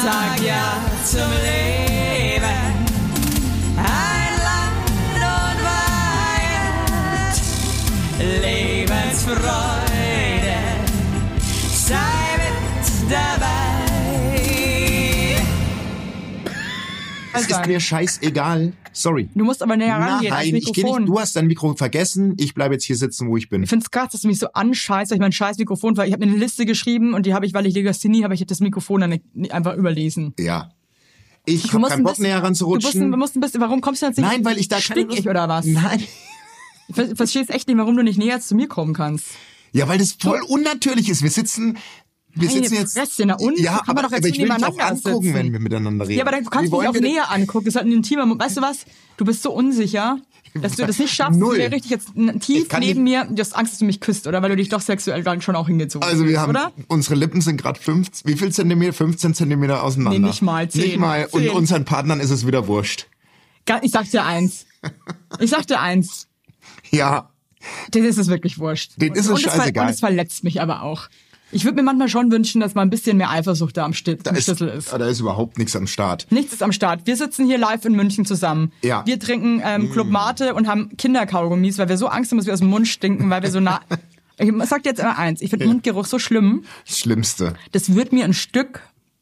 Sag ja zum Leben, ein Land und Weihend, Lebensfreude, sei mit dabei. Es ist mir scheißegal. Sorry. Du musst aber näher rangehen ans Nein, ich geh Mikrofon. nicht. Du hast dein Mikro vergessen. Ich bleibe jetzt hier sitzen, wo ich bin. Ich find's krass, dass du mich so anscheißt, weil ich mein scheiß Mikrofon, weil ich habe eine Liste geschrieben und die habe ich, weil ich Legasthenie habe, ich das Mikrofon dann einfach überlesen. Ja. Ich habe keinen Bock, näher ranzurutschen. Du musst ein bisschen, warum kommst du jetzt nicht? Nein, weil ich da keine Stick ich oder was? Nein. Ich verstehe echt nicht, warum du nicht näher zu mir kommen kannst. Ja, weil das voll unnatürlich ist. Wir sitzen jetzt... Fresse, na und? Ja, Kann man doch jetzt aber ich will dich auch nebeneinander angucken, sitzen. wenn wir miteinander reden. Ja, aber dann kannst du mich auch näher angucken. Das ist halt ein intimer Moment. Weißt du was? Du bist so unsicher, dass du das nicht schaffst. Null. Du wärst richtig jetzt tief neben mir. Du hast Angst, dass du mich küsst, oder? Weil du dich doch sexuell dann schon auch hingezogen Also wir haben, oder? unsere Lippen sind gerade wie viel Zentimeter? 15 Zentimeter auseinander. Nee, nicht mal 10. Nicht mal. 10. Und unseren Partnern ist es wieder wurscht. Ich sag dir eins. Ja. Denen ist es wirklich wurscht. Denen ist es scheißegal. Und es verletzt mich aber auch. Ich würde mir manchmal schon wünschen, dass mal ein bisschen mehr Eifersucht da am Schlüssel ist. Da ist überhaupt nichts am Start. Nichts ist am Start. Wir sitzen hier live in München zusammen. Ja. Wir trinken Club Mate und haben Kinderkaugummis, weil wir so Angst haben, dass wir aus dem Mund stinken, weil wir so nah... Ich sag dir jetzt immer eins, ich finde Mundgeruch so schlimm. Das Schlimmste. Das würde mir ein Stück...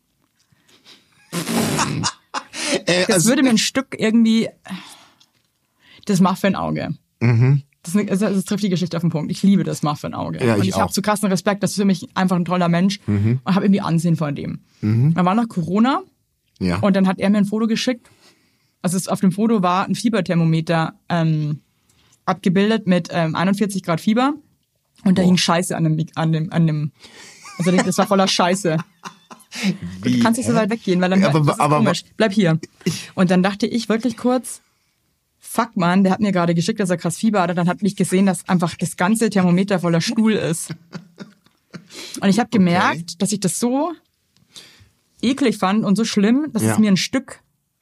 Das würde mir ein Stück irgendwie... Das Muffin-Auge. Mhm. Das trifft die Geschichte auf den Punkt. Ich liebe das Muffin-Auge. Ja, und ich habe so krassen Respekt, das ist für mich einfach ein toller Mensch und habe irgendwie Ansehen vor dem. Dann war noch Corona und dann hat er mir ein Foto geschickt. Also auf dem Foto war ein Fieberthermometer abgebildet mit 41 Grad Fieber und da hing Scheiße an dem also das war voller Scheiße. Wie? Du kannst nicht so weit weggehen, weil dann das ist komisch. Bleib hier. Und dann dachte ich wirklich kurz, fuck man, der hat mir gerade geschickt, dass er krass Fieber hatte, dann hat mich gesehen, dass einfach das ganze Thermometer voller Stuhl ist. Und ich habe gemerkt, dass ich das so eklig fand und so schlimm, dass es mir ein Stück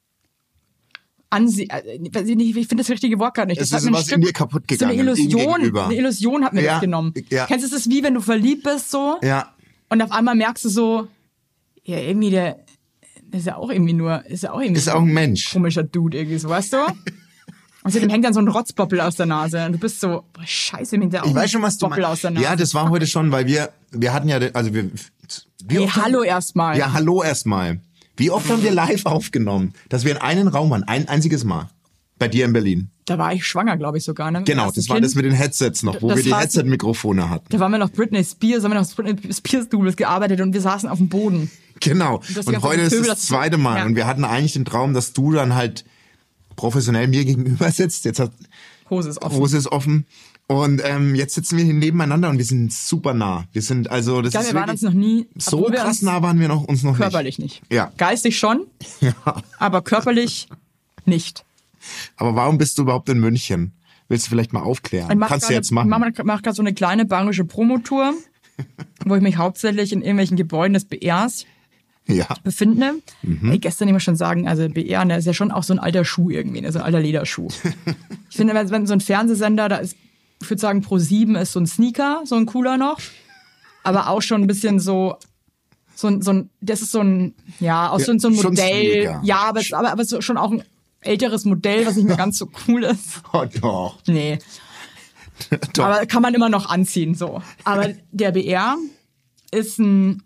ich finde das richtige Wort gar nicht. Es ist was in dir kaputt gegangen. So eine Illusion hat mir das genommen. Ja. Kennst du das, wie wenn du verliebt bist so? Ja. Und auf einmal merkst du so, ja irgendwie das ist ja auch ein Mensch. Komischer Dude irgendwie so, weißt du? Außerdem hängt dann so ein Rotzboppel aus der Nase und du bist so, boah, scheiße, mit der Ich weiß schon, was du Boppel aus der Nase. Ja, das war heute schon, weil wir hatten ja, also hallo erstmal. Ja, hallo erstmal. Wie oft haben wir live aufgenommen, dass wir in einen Raum waren, ein einziges Mal, bei dir in Berlin? Da war ich schwanger, glaube ich sogar. Ne? Genau, das war das mit den Headsets noch, wo wir die Headset-Mikrofone hatten. Da waren wir noch Britney Spears, haben wir noch das Britney Spears-Doubles gearbeitet und wir saßen auf dem Boden. Genau, und heute ist das zweite Mal und wir hatten eigentlich den Traum, dass du dann halt professionell mir gegenüber sitzt. Jetzt hat Hose ist offen. Und jetzt sitzen wir hier nebeneinander und wir sind super nah. Wir sind also das ja, ist wir waren uns noch nie so krass nah waren wir uns noch körperlich nicht. Ja. Geistig schon, aber körperlich nicht. Aber warum bist du überhaupt in München? Willst du vielleicht mal aufklären? Kannst du jetzt machen. Ich mache gerade so eine kleine bayerische Promotour, wo ich mich hauptsächlich in irgendwelchen Gebäuden des BRs befinde. Gestern immer schon sagen, also BR, ne, ist ja schon auch so ein alter Schuh irgendwie, ne, so ein alter Lederschuh. Ich finde, wenn so ein Fernsehsender, da ist, ich würde sagen, Pro7 ist so ein Sneaker, so ein cooler noch, aber auch schon ein bisschen so ein, das ist so ein, ja, auch so ein Modell, ja, aber so, schon auch ein älteres Modell, was nicht mehr ganz so cool ist. Oh doch. Nee. Doch. Aber kann man immer noch anziehen, so. Aber der BR ist ein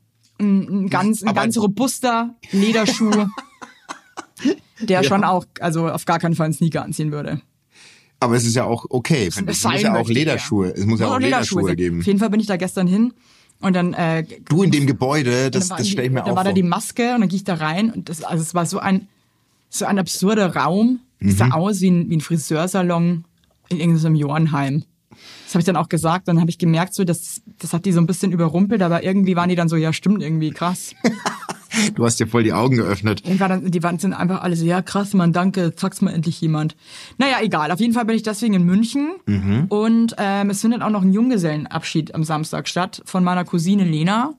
ganz robuster Lederschuh, der schon auch, also auf gar keinen Fall einen Sneaker anziehen würde. Aber es ist ja auch okay. Es muss ja auch Lederschuhe. Es muss ja auch Lederschuhe geben. Auf jeden Fall bin ich da gestern hin und dann du in dem Gebäude, das stelle ich mir auch vor. Da war da die Maske und dann gehe ich da rein und es war so ein absurder Raum. Es sah aus wie ein Friseursalon in irgendeinem Johannheim. Das habe ich dann auch gesagt. Dann habe ich gemerkt, so das hat die so ein bisschen überrumpelt, aber irgendwie waren die dann so, ja stimmt, irgendwie krass. Du hast dir voll die Augen geöffnet. Die sind einfach alle so, ja krass, Mann, danke, sag's mal endlich jemand. Naja, egal. Auf jeden Fall bin ich deswegen in München. Und es findet auch noch ein Junggesellenabschied am Samstag statt von meiner Cousine Lena.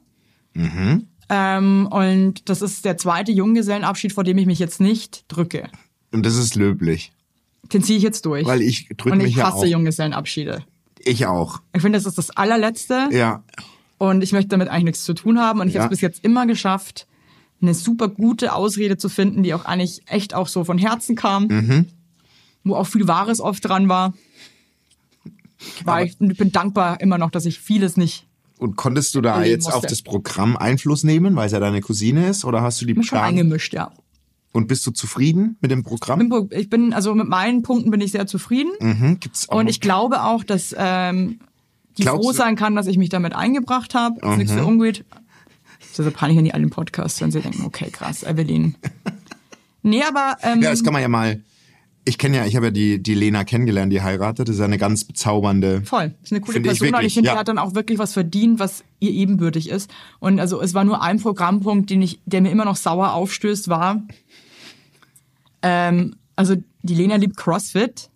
Und das ist der zweite Junggesellenabschied, vor dem ich mich jetzt nicht drücke. Und das ist löblich. Den ziehe ich jetzt durch. Weil ich drücke mich ja auch. Und ich hasse Junggesellenabschiede. Ich auch. Ich finde, das ist das allerletzte. Ja. Und ich möchte damit eigentlich nichts zu tun haben. Und ich habe es bis jetzt immer geschafft, eine super gute Ausrede zu finden, die auch eigentlich echt auch so von Herzen kam, wo auch viel Wahres oft dran war. Ich bin dankbar immer noch, dass ich vieles nicht. Und konntest du da jetzt auf das Programm Einfluss nehmen, weil es ja deine Cousine ist, oder hast du die Mich schon eingemischt, ja. Und bist du zufrieden mit dem Programm? Ich bin, also mit meinen Punkten bin ich sehr zufrieden. Gibt's auch und ich glaube auch, dass die froh sein kann, dass ich mich damit eingebracht habe. Ist nichts für ungut. Das ist so peinlich, wenn die alle im Podcast hören, sie denken, okay, krass, Evelyn. Nee, aber... ja, das kann man ja mal... Ich habe ja die Lena kennengelernt, die heiratet. Das ist eine ganz bezaubernde... Voll, das ist eine coole Person. Und ich finde, die hat dann auch wirklich was verdient, was ihr ebenbürtig ist. Und also es war nur ein Programmpunkt, der mir immer noch sauer aufstößt, war... also die Lena liebt CrossFit.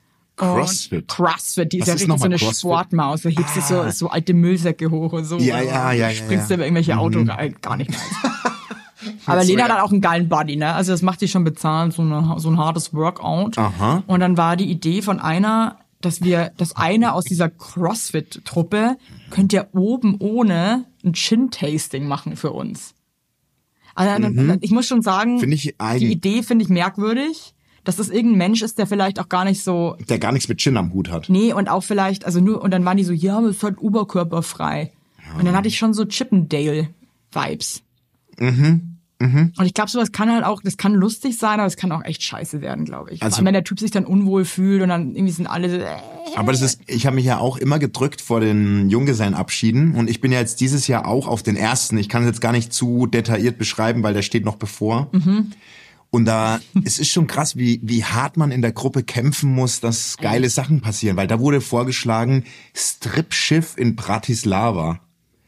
CrossFit, die ist ja richtig so eine CrossFit? Sportmaus. Da hebst du so alte Müllsäcke hoch und so. Ja. Springst du über irgendwelche Autos rein. Gar nicht nice. Aber Lena hat auch einen geilen Body, ne? Also das macht die schon bezahlt, so ein hartes Workout. Aha. Und dann war die Idee von einer, dass einer aus dieser CrossFit-Truppe könnte ja oben ohne ein Gin-Tasting machen für uns. Also ich muss schon sagen, die Idee finde ich merkwürdig, dass das irgendein Mensch ist, der vielleicht auch gar nicht so... Der gar nichts mit Gin am Hut hat. Nee, und auch vielleicht, also nur, und dann waren die so, ja, aber es ist halt oberkörperfrei. Ja. Und dann hatte ich schon so Chippendale-Vibes. Und ich glaube, sowas kann halt auch, das kann lustig sein, aber es kann auch echt scheiße werden, glaube ich. Also, vor allem, wenn der Typ sich dann unwohl fühlt und dann irgendwie sind alle so, Aber ich habe mich ja auch immer gedrückt vor den Junggesellenabschieden und ich bin ja jetzt dieses Jahr auch auf den ersten. Ich kann es jetzt gar nicht zu detailliert beschreiben, weil der steht noch bevor. Und es ist schon krass, wie hart man in der Gruppe kämpfen muss, dass geile Sachen passieren. Weil da wurde vorgeschlagen, Stripschiff in Bratislava.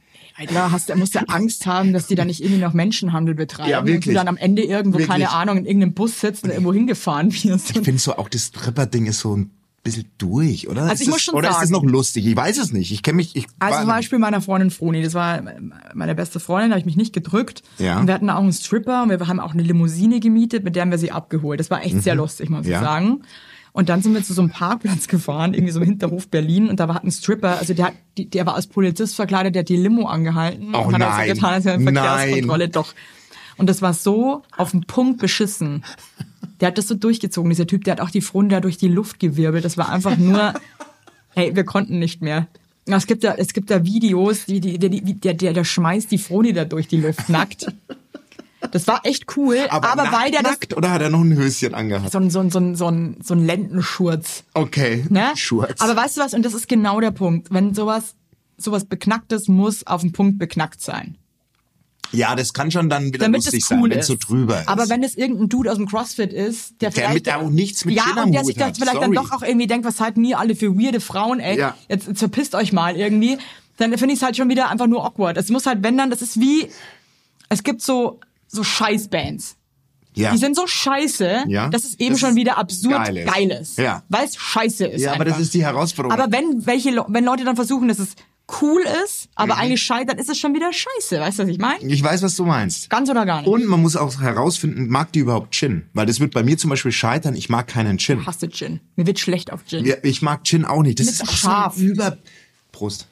Da musst du Angst haben, dass die da nicht irgendwie noch Menschenhandel betreiben. Ja, wirklich. Und du dann am Ende irgendwo, keine Ahnung, in irgendeinem Bus sitzt und irgendwo hingefahren wirst. Ich finde so, auch das Stripper-Ding ist so ein bisschen durch, oder? Also ich muss schon sagen. Oder ist es noch lustig? Ich weiß es nicht. Also zum Beispiel meiner Freundin Froni, das war meine beste Freundin, da habe ich mich nicht gedrückt. Ja. Und wir hatten auch einen Stripper und wir haben auch eine Limousine gemietet, mit der haben wir sie abgeholt. Das war echt sehr lustig, muss ich sagen. Und dann sind wir zu so einem Parkplatz gefahren, irgendwie so im Hinterhof Berlin. Und da hat ein Stripper, also der war als Polizist verkleidet, der hat die Limo angehalten. Oh und hat nein, so getan, als wäre eine Verkehrskontrolle. Doch. Und das war so auf den Punkt beschissen. Der hat das so durchgezogen, dieser Typ. Der hat auch die Froni da durch die Luft gewirbelt. Das war einfach nur, hey, wir konnten nicht mehr. Es gibt da Videos, der schmeißt die Froni da durch die Luft, nackt. Das war echt cool, aber weil der nackt oder hat er noch ein Höschen angehabt? So ein Lendenschurz. Okay, ne? Schurz. Aber weißt du was, und das ist genau der Punkt, wenn sowas Beknacktes muss auf den Punkt beknackt sein. Ja, das kann schon dann wieder lustig sein, wenn es so drüber ist. Aber wenn es irgendein Dude aus dem CrossFit ist, der mit auch nichts mit Gin am und der Hut sich das vielleicht dann doch auch irgendwie denkt, was halten ihr alle für weirde Frauen, ey, jetzt verpisst euch mal irgendwie, dann finde ich es halt schon wieder einfach nur awkward. Es muss halt, wenn dann, das ist wie, es gibt so Scheißbands. Ja. Die sind so scheiße, dass es eben schon wieder absurd geil ist. Ja. Weil es scheiße ist. Ja, einfach. aber das ist die Herausforderung. Aber wenn Leute dann versuchen, dass es cool ist, aber eigentlich scheiße, dann ist es schon wieder scheiße. Weißt du, was ich meine? Ich weiß, was du meinst. Ganz oder gar nicht. Und man muss auch herausfinden, mag die überhaupt Gin? Weil das wird bei mir zum Beispiel scheitern, ich mag keinen Gin. Ich hasse Gin. Mir wird schlecht auf Gin. Ja, ich mag Gin auch nicht. Das ist auch scharf. So Prost.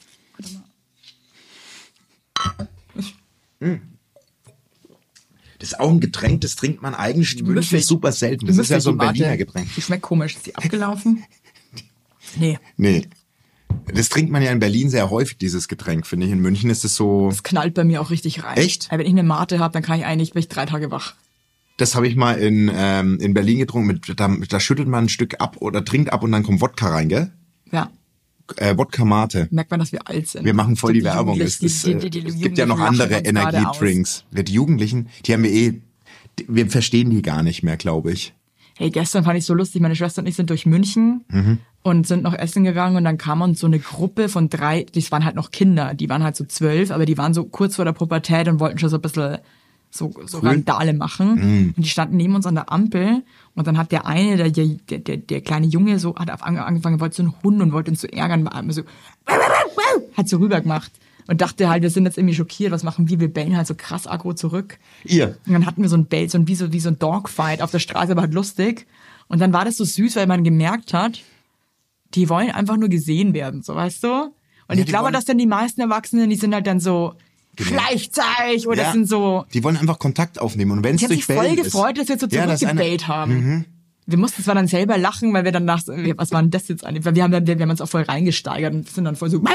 Das ist auch ein Getränk, das trinkt man eigentlich wirklich super selten. Das ist ja so ein Berliner Getränk. Die schmeckt komisch. Ist die abgelaufen? Nee. Das trinkt man ja in Berlin sehr häufig, dieses Getränk, finde ich. In München ist es so... Das knallt bei mir auch richtig rein. Echt? Wenn ich eine Mate habe, dann bin ich 3 Tage wach. Das habe ich mal in Berlin getrunken. Da schüttelt man ein Stück ab oder trinkt ab und dann kommt Wodka rein, gell? Ja. Wodka Mate. Merkt man, dass wir alt sind. Wir machen voll die Werbung. Es gibt ja noch andere Energiedrinks. Die Jugendlichen, die haben wir verstehen die gar nicht mehr, glaube ich. Hey, gestern fand ich so lustig, meine Schwester und ich sind durch München und sind noch essen gegangen und dann kam uns so eine Gruppe von 3, die waren halt noch Kinder, die waren halt so 12, aber die waren so kurz vor der Pubertät und wollten schon so ein bisschen so Randale machen. Und die standen neben uns an der Ampel und dann hat der eine, der kleine Junge, so hat angefangen, wollte so einen Hund und wollte ihn so ärgern, war so, hat so rüber gemacht. Und dachte halt, wir sind jetzt irgendwie schockiert, was machen wir? Wir bellen halt so krass aggro zurück. Ihr? Und dann hatten wir so ein Bell, wie so ein Dogfight auf der Straße, aber halt lustig. Und dann war das so süß, weil man gemerkt hat, die wollen einfach nur gesehen werden, so, weißt du? Und ich glaube, dass dann die meisten Erwachsenen, die sind halt dann so, Fleischzeug oder das sind so... Die wollen einfach Kontakt aufnehmen und wenn es durch Bellen ist... Ich habe mich voll gefreut, dass wir so zurückgebellt haben. Wir mussten zwar dann selber lachen, weil wir dann nach... Was war denn das jetzt eigentlich? Weil wir haben uns auch voll reingesteigert und sind dann voll so...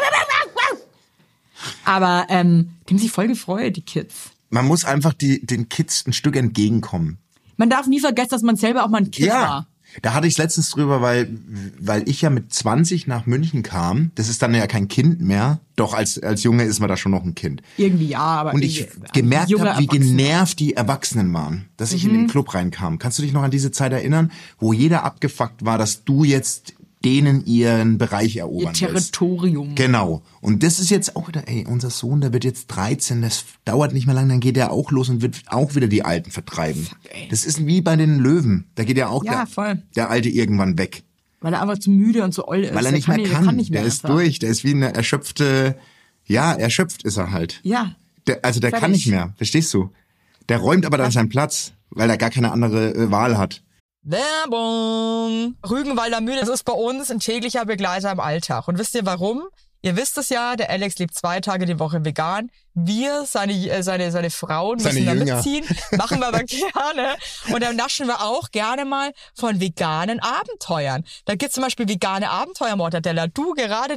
Aber die haben sich voll gefreut, die Kids. Man muss einfach den Kids ein Stück entgegenkommen. Man darf nie vergessen, dass man selber auch mal ein Kind war. Da hatte ich letztens drüber, weil ich ja mit 20 nach München kam. Das ist dann ja kein Kind mehr. Doch, als Junge ist man da schon noch ein Kind. Irgendwie ja, aber... Und ich gemerkt habe, wie genervt die Erwachsenen waren, dass ich in den Club reinkam. Kannst du dich noch an diese Zeit erinnern, wo jeder abgefuckt war, dass du jetzt denen ihren Bereich erobern Ihr Territorium. Willst. Genau. Und das ist jetzt auch wieder, unser Sohn, der wird jetzt 13, das dauert nicht mehr lang, dann geht er auch los und wird auch wieder die Alten vertreiben. Fuck, das ist wie bei den Löwen. Da geht ja auch der Alte irgendwann weg. Weil er einfach zu müde und zu oll ist. Weil er nicht mehr kann. Der ist durch, der ist wie eine erschöpft ist er halt. Ja. Der kann nicht mehr, verstehst du? Der räumt aber dann seinen Platz, weil er gar keine andere Wahl hat. Werbung! Rügenwalder Mühle, das ist bei uns ein täglicher Begleiter im Alltag. Und wisst ihr warum? Ihr wisst es ja, der Alex lebt 2 Tage die Woche vegan. Wir, seine Frauen müssen da mitziehen. Machen wir aber gerne. Und dann naschen wir auch gerne mal von veganen Abenteuern. Da gibt's zum Beispiel vegane Abenteuer-Mortadella. Du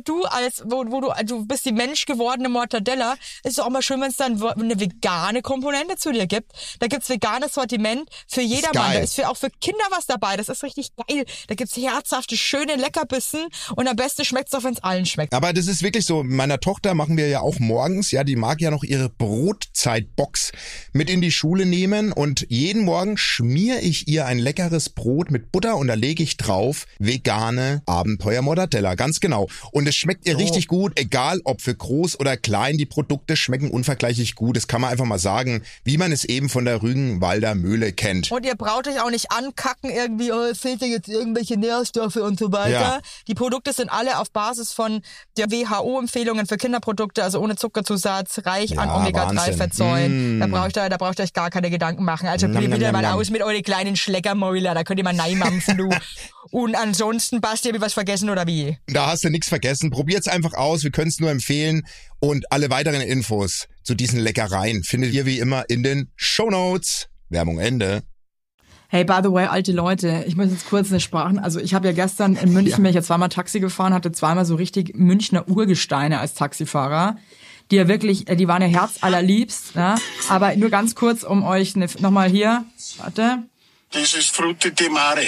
du bist die menschgewordene Mortadella. Ist doch auch mal schön, wenn es dann eine vegane Komponente zu dir gibt. Da gibt's veganes Sortiment für jedermann. Da ist auch für Kinder was dabei. Das ist richtig geil. Da gibt's herzhafte, schöne Leckerbissen. Und am besten schmeckt's doch, wenn's allen schmeckt. Aber das ist wirklich so. Meiner Tochter machen wir ja auch morgens, die mag ja noch ihre Brotzeitbox mit in die Schule nehmen und jeden Morgen schmiere ich ihr ein leckeres Brot mit Butter und da lege ich drauf vegane Abenteuer-Mortadella, ganz genau. Und es schmeckt ihr richtig gut, egal ob für groß oder klein, die Produkte schmecken unvergleichlich gut. Das kann man einfach mal sagen, wie man es eben von der Rügenwalder Mühle kennt. Und ihr braucht euch auch nicht ankacken irgendwie, fehlt dir jetzt irgendwelche Nährstoffe und so weiter. Ja. Die Produkte sind alle auf Basis von der WHO-Empfehlungen für Kinderprodukte, also ohne Zuckerzusatz, reich an Omega-3-Fettsäuren. Da braucht ihr euch gar keine Gedanken machen. Also probiert wieder mal aus mit euren kleinen Schleckermäuler. Da könnt ihr mal neimampfen, du. Und ansonsten, Basti, hab ich was vergessen oder wie? Da hast du nichts vergessen. Probiert's einfach aus. Wir können es nur empfehlen. Und alle weiteren Infos zu diesen Leckereien findet ihr wie immer in den Shownotes. Werbung Ende. Hey, by the way, alte Leute, ich muss jetzt kurz eine Sprache. Also ich habe ja gestern in München, bin ich ja zweimal Taxi gefahren, hatte zweimal so richtig Münchner Urgesteine als Taxifahrer. Die ja wirklich, die waren ja herzallerliebst, ne? Aber nur ganz kurz, um euch nochmal hier, warte. Das ist Frutti di Mare.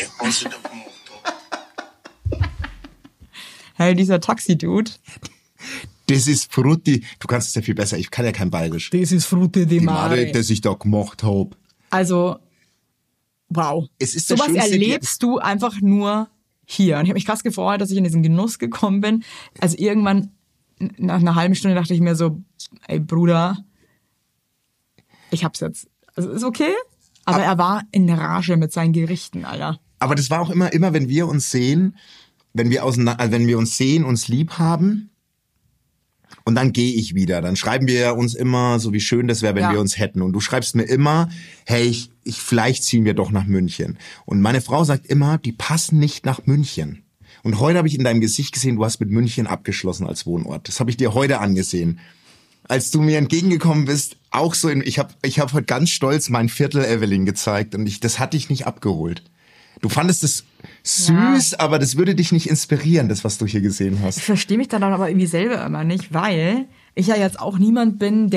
Hey, dieser Taxi-Dude. Das ist Frutti, du kannst es ja viel besser, ich kann ja kein Bayerisch. Das ist Frutti di Mare. Das ich da gemacht hab. Also, wow. Es ist sowas erlebst du einfach nur hier. Und ich habe mich krass gefreut, dass ich in diesen Genuss gekommen bin. Also irgendwann nach einer halben Stunde dachte ich mir so, ey Bruder, ich hab's jetzt. Also ist okay, aber er war in Rage mit seinen Gerichten, Alter. Aber das war auch immer, wenn wir uns sehen, wenn wir uns sehen, uns lieb haben und dann gehe ich wieder. Dann schreiben wir uns immer, so wie schön das wäre, wenn wir uns hätten. Und du schreibst mir immer, hey, vielleicht ziehen wir doch nach München. Und meine Frau sagt immer, die passen nicht nach München. Und heute habe ich in deinem Gesicht gesehen, du hast mit München abgeschlossen als Wohnort. Das habe ich dir heute angesehen. Als du mir entgegengekommen bist, auch so ich hab heute ganz stolz mein Viertel Evelyn gezeigt und das hat dich nicht abgeholt. Du fandest es süß, aber das würde dich nicht inspirieren, das, was du hier gesehen hast. Ich verstehe mich dann aber irgendwie selber immer nicht, weil ich ja jetzt auch niemand bin,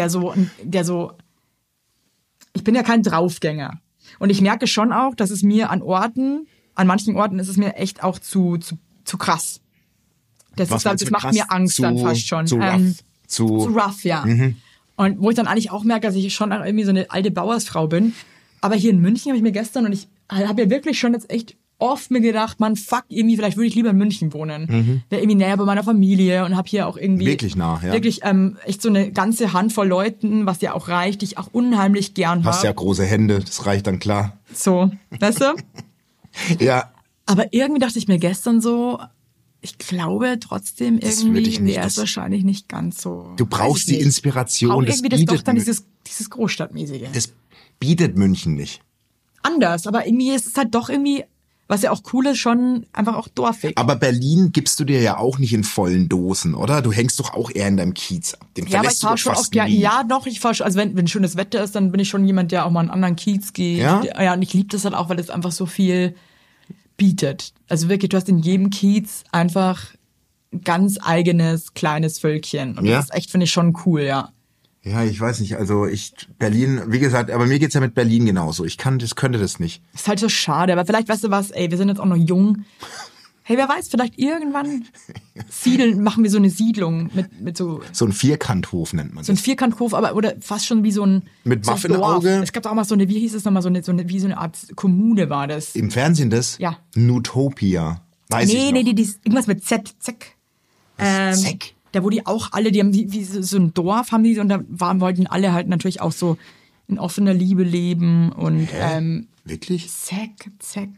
ich bin ja kein Draufgänger. Und ich merke schon auch, dass es mir an manchen Orten ist es mir echt auch zu krass. Das macht mir Angst dann fast schon. Zu rough, ja. Mhm. Und wo ich dann eigentlich auch merke, dass ich schon auch irgendwie so eine alte Bauersfrau bin. Aber hier in München habe ich mir gestern, und ich habe ja wirklich schon jetzt echt oft mir gedacht, man, fuck, irgendwie, vielleicht würde ich lieber in München wohnen. Mhm. Wäre irgendwie näher bei meiner Familie und habe hier auch irgendwie... Wirklich nah, ja. Wirklich echt so eine ganze Handvoll Leuten, was dir auch reicht, die ich auch unheimlich gern habe. Hast ja große Hände, das reicht dann klar. So, weißt du? Ja. Aber irgendwie dachte ich mir gestern so, ich glaube trotzdem irgendwie wäre es wahrscheinlich nicht ganz so. Du brauchst die Inspiration. Das irgendwie das doch dann dieses Großstadtmäßige. Das bietet München nicht. Anders, aber irgendwie ist es halt doch irgendwie, was ja auch cool ist, schon einfach auch dorfig. Aber Berlin gibst du dir ja auch nicht in vollen Dosen, oder? Du hängst doch auch eher in deinem Kiez ab. Den Ja, aber ich fahre schon oft, ja doch, ich fahre schon, also wenn schönes Wetter ist, dann bin ich schon jemand, der auch mal in einen anderen Kiez geht. Ja, und ich liebe das halt auch, weil es einfach so viel bietet. Also wirklich, du hast in jedem Kiez einfach ein ganz eigenes, kleines Völkchen. Und das ist echt, finde ich, schon cool, ja. Ja, ich weiß nicht, also Berlin, wie gesagt, aber mir geht's ja mit Berlin genauso. Könnte das nicht. Ist halt so schade, aber vielleicht, weißt du was, wir sind jetzt auch noch jung. Hey, wer weiß, vielleicht irgendwann machen wir so eine Siedlung mit so... So ein Vierkanthof nennt man das. So ein Vierkanthof, aber oder fast schon wie so ein... Mit so Waff im Auge. Es gab auch mal so eine, wie hieß es nochmal, wie so eine Art Kommune war das. Im Fernsehen das? Ja. Nutopia. Weiß ich noch. Nee, irgendwas mit Z. Zeck. Zeck? Da wo die auch alle, die haben wie so ein Dorf haben die und da wollten alle halt natürlich auch so in offener Liebe leben und Wirklich? Zeck.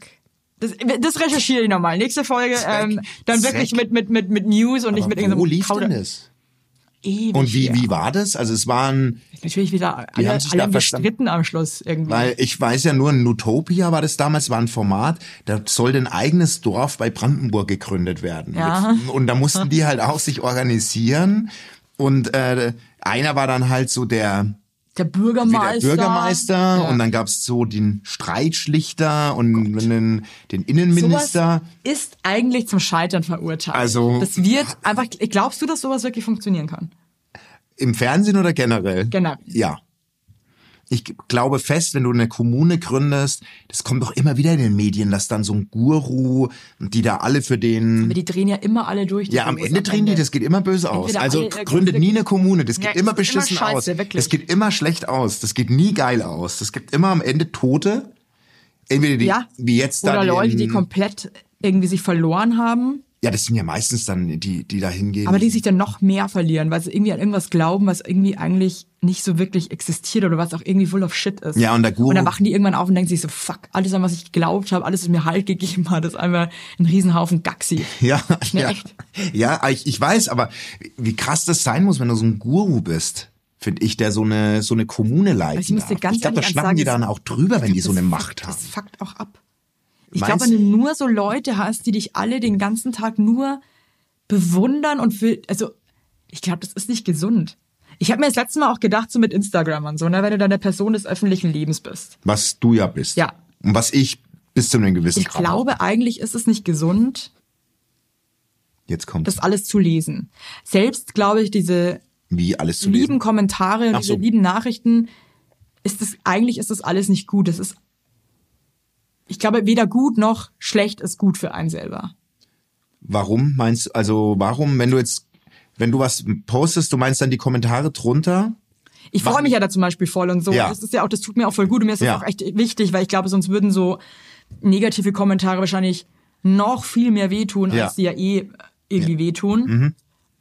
Das recherchiere ich nochmal. Nächste Folge dann wirklich mit News und nicht mit irgendeinem Wo lief denn das? Ewig. Und wie war das? Also es waren... Natürlich wieder alle gestritten am Schluss irgendwie. Weil ich weiß ja nur, Nutopia war das damals, war ein Format, da sollte ein eigenes Dorf bei Brandenburg gegründet werden. Ja. Und da mussten die halt auch sich organisieren. Und einer war dann halt so der Bürgermeister ja. Und dann gab's so den Streitschlichter und den Innenminister. Sowas ist eigentlich zum Scheitern verurteilt. Also das wird einfach. Glaubst du, dass sowas wirklich funktionieren kann? Im Fernsehen oder generell? Generell. Ja. Ich glaube fest, wenn du eine Kommune gründest, das kommt doch immer wieder in den Medien, dass dann so ein Guru, die da alle für den... Aber die drehen ja immer alle durch. Ja, am Ende drehen die, das geht immer böse aus. Also gründet nie eine Kommune, das geht immer beschissen aus. Das geht immer schlecht aus, das geht nie geil aus. Das gibt immer am Ende Tote, entweder die, wie jetzt da... Oder Leute, die komplett irgendwie sich verloren haben. Ja, das sind ja meistens dann die da hingehen. Aber die sich dann noch mehr verlieren, weil sie irgendwie an irgendwas glauben, was irgendwie eigentlich nicht so wirklich existiert oder was auch irgendwie full of shit ist. Ja, und der Guru... Und dann wachen die irgendwann auf und denken sich so, fuck, alles an was ich geglaubt habe, alles, was mir Halt gegeben hat, ist einfach ein Riesenhaufen Gaxi. Ja, echt. Ja, ich weiß, aber wie krass das sein muss, wenn du so ein Guru bist, finde ich, der so eine Kommune leitet. Also ich glaube, da schnappen die dann auch drüber, wenn die so eine Macht haben. Das fuckt auch ab. Ich glaube, wenn du nur so Leute hast, die dich alle den ganzen Tag nur bewundern und ich glaube, das ist nicht gesund. Ich habe mir das letzte Mal auch gedacht, so mit Instagram und so, ne, wenn du dann eine Person des öffentlichen Lebens bist. Was du ja bist. Ja. Und was ich bis zu einem gewissen Grad. Ich glaube, eigentlich ist es nicht gesund, jetzt kommt das alles zu lesen. Selbst, glaube ich, diese lieben Kommentare und diese lieben Nachrichten, eigentlich ist das alles nicht gut. Ich glaube, weder gut noch schlecht ist gut für einen selber. Warum meinst du, wenn du was postest, du meinst dann die Kommentare drunter? Ich freue mich ja da zum Beispiel voll und so. Ja. Das tut mir auch voll gut und mir ist das auch echt wichtig, weil ich glaube, sonst würden so negative Kommentare wahrscheinlich noch viel mehr wehtun, als die ja irgendwie wehtun.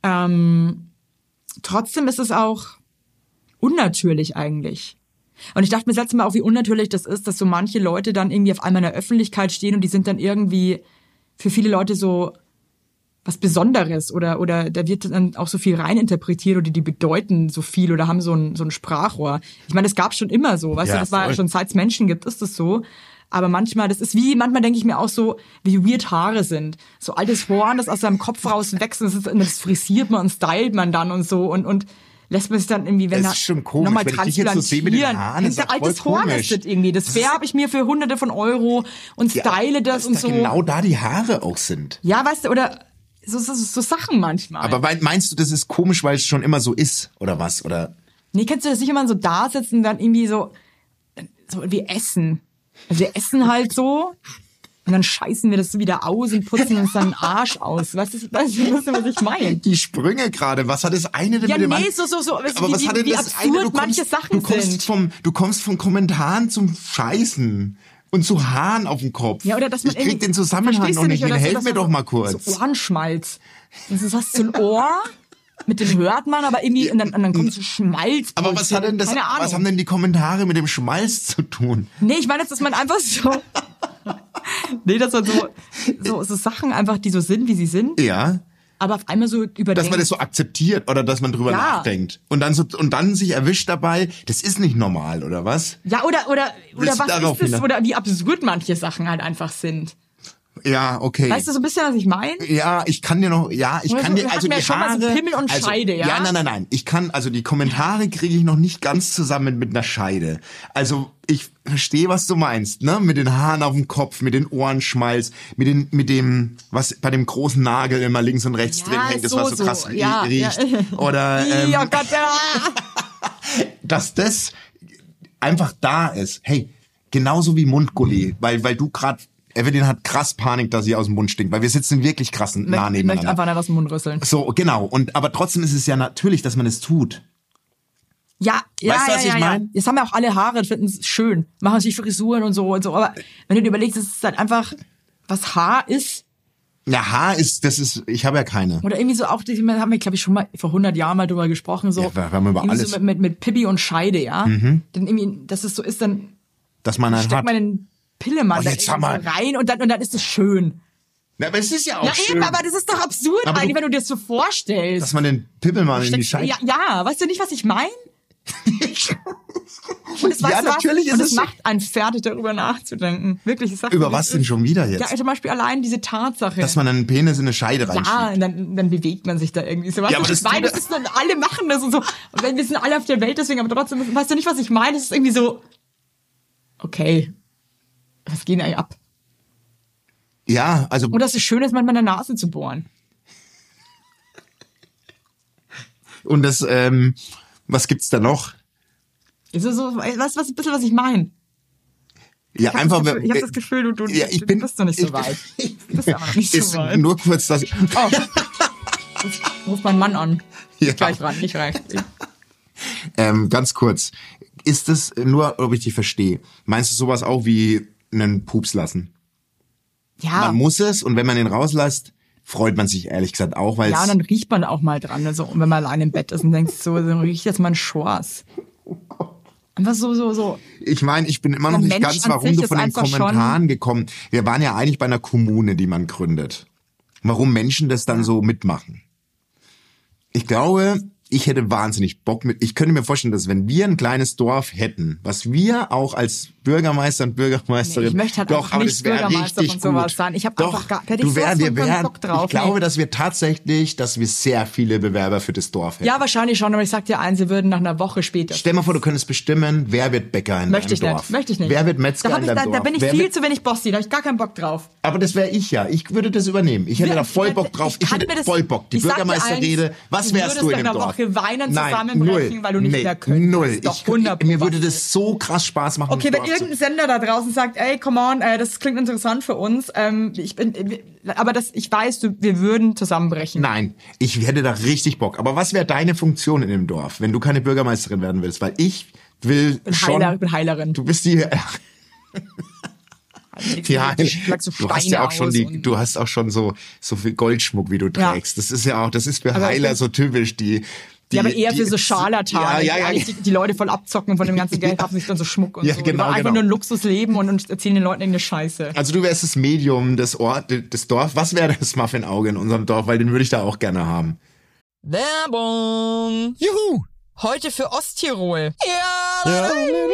Trotzdem ist es auch unnatürlich eigentlich. Und ich dachte mir das letzte Mal auch, wie unnatürlich das ist, dass so manche Leute dann irgendwie auf einmal in der Öffentlichkeit stehen und die sind dann irgendwie für viele Leute so was Besonderes oder da wird dann auch so viel reininterpretiert oder die bedeuten so viel oder haben so ein Sprachrohr. Ich meine, das gab's schon immer so, weißt du, das war schon seit es Menschen gibt, ist das so. Aber manchmal denke ich mir auch so, wie weird Haare sind. So altes Horn, das aus seinem Kopf raus wächst, das frisiert man und stylt man dann und so und lässt man sich dann irgendwie, wenn das ist schon komisch, nochmal transplantieren. So mit den Haaren, das ist ein altes Horn ist das irgendwie. Das färbe ich mir für Hunderte von Euro und style das und so. Genau da die Haare auch sind. Ja, weißt du, oder so Sachen manchmal. Aber meinst du, das ist komisch, weil es schon immer so ist, oder was? Oder? Nee, kennst du das nicht, wenn man so da sitzt und dann irgendwie so wie essen? Also wir essen halt so und dann scheißen wir das wieder aus und putzen uns dann den Arsch aus. Weißt du, was ich meine? Die Sprünge gerade, was hat das eine denn mit dem anderen? So. Aber was hat denn wie das absurd eine? manche Sachen sind. Du kommst von Kommentaren zum Scheißen. Und zu Haaren auf dem Kopf. Ja, oder dass man ich krieg den Zusammenhang noch nicht hin. Helf mir doch mal kurz. So Ohrenschmalz. Das hast so ein Ohr, mit dem hört man, aber irgendwie, und dann kommt so Schmalz. Aber was hat denn das, was haben denn die Kommentare mit dem Schmalz zu tun? Nee, ich meine jetzt, dass man einfach so, dass man so Sachen einfach, die so sind, wie sie sind. Ja. Aber auf einmal so überdenkt. Dass man das so akzeptiert oder dass man drüber nachdenkt. Und dann sich erwischt dabei, das ist nicht normal, oder was? Ja, oder was ist das? Oder wie absurd manche Sachen halt einfach sind. Ja, okay. Weißt du so ein bisschen, was ich meine? Ja, ich kann dir noch, also die schon Haare. Mal so Pimmel und Scheide, ja? Ja, nein. Also die Kommentare kriege ich noch nicht ganz zusammen mit einer Scheide. Also ich verstehe, was du meinst, ne? Mit den Haaren auf dem Kopf, mit den Ohrenschmalz, mit dem, was bei dem großen Nagel immer links und rechts drin hängt, das was so krass riecht. Ja. Oder, oh Gott, ja. dass das einfach da ist. Hey, genauso wie Mundgulli, weil du gerade, Evelyn hat krass Panik, dass sie aus dem Mund stinkt, weil wir sitzen wirklich krass nah nebeneinander. Ich möchte einfach nicht aus dem Mund rüsseln. So, genau. Aber trotzdem ist es ja natürlich, dass man es tut. Ja, weißt du, was ich meine? Jetzt haben ja auch alle Haare, finden es schön, machen sich Frisuren und so. Aber wenn du dir überlegst, es ist halt einfach, was Haar ist. Ja, Haar ist, ich habe ja keine. Oder irgendwie so auch, haben wir, glaube ich, schon mal vor 100 Jahren mal drüber gesprochen, so. Ja, wir haben über alles. So mit Pippi und Scheide, ja. Dann irgendwie, dass es so ist, dann dass man einen steckt hat. man den Pillemann da so rein und dann ist es schön. Na, aber es ist ja auch schön. Eben, aber das ist doch absurd eigentlich, wenn du dir das so vorstellst. Dass man den Pippelmann in die Scheide... Ja, weißt du nicht, was ich meine? Und das, natürlich ist es... Und es macht einen fertig, darüber nachzudenken. Wirklich, ich sag über was denn schon wieder jetzt? Ja, zum Beispiel allein diese Tatsache. Dass man einen Penis in eine Scheide reinschiebt. Ja, und dann bewegt man sich da irgendwie so. Ja, aber das ist dann, alle machen das und so. Und wir sind alle auf der Welt deswegen, aber trotzdem, weißt du nicht, was ich meine? Es ist irgendwie so... Okay, was geht eigentlich ab? Ja, also... Und dass es schön ist, manchmal in der Nase zu bohren. Und das, was gibt's da noch? Ist das so, was ein bisschen, was ich meine? Ja, ich habe das Gefühl, du bist noch nicht so weit. Du bist aber noch nicht so weit. Nur kurz das... Oh. Ruf meinen Mann an. Ja. Gleich ran, nicht rein. Ganz kurz. Ist es nur, ob ich dich verstehe, meinst du sowas auch wie einen Pups lassen? Ja. Man muss es und wenn man den rauslässt, freut man sich ehrlich gesagt auch, weil ja, und dann riecht man auch mal dran, also, wenn man allein im Bett ist und denkt so riecht jetzt mal ein Schors. Oh Gott. Einfach so. Ich meine, ich bin immer noch nicht ganz, warum du von den Kommentaren gekommen. Wir waren ja eigentlich bei einer Kommune, die man gründet. Warum Menschen das dann so mitmachen. Ich glaube, ich hätte wahnsinnig Bock mit. Ich könnte mir vorstellen, dass wenn wir ein kleines Dorf hätten, was wir auch als Bürgermeister und Bürgermeisterin, ich möchte halt doch, aber das wäre richtig von sowas gut. sein. Ich habe einfach keinen Bock drauf. Ich glaube, dass wir sehr viele Bewerber für das Dorf hätten. Ja, wahrscheinlich schon, aber ich sag dir eins, sie würden nach einer Woche später. Stell mal vor, du könntest bestimmen, wer wird Bäcker in deinem Dorf. Möchte ich nicht. Wer wird Metzger in deinem Dorf? Da bin ich viel zu wenig Bossi, da habe ich gar keinen Bock drauf. Aber das wäre ich ja. Ich würde das übernehmen. Ich hätte da voll Bock drauf. Ich hätte voll Bock. Die Bürgermeisterrede, was wärst du in dem Dorf? Du würdest nach einer Woche weinen zusammenbrechen, weil du nicht mehr könntest. Doch, mir würde das so krass Spaß machen. Okay, wenn irgendein Sender da draußen sagt, ey, come on, das klingt interessant für uns, ich weiß, wir würden zusammenbrechen. Nein, ich hätte da richtig Bock. Aber was wäre deine Funktion in dem Dorf, wenn du keine Bürgermeisterin werden willst? Weil ich bin Heilerin. Du bist die... Ja, du hast auch schon so viel Goldschmuck, wie du trägst. Ja. Das ist für Heiler so typisch, aber eher für so Scharlatane, die Leute voll abzocken von dem ganzen Geld, haben sich dann so Schmuck und so. Genau, einfach nur ein Luxusleben und erzählen den Leuten irgendeine Scheiße. Also du wärst das Medium des Dorf. Was wäre das Muffinauge in unserem Dorf? Weil den würde ich da auch gerne haben. Werbung! Juhu! Heute für Osttirol. Ja.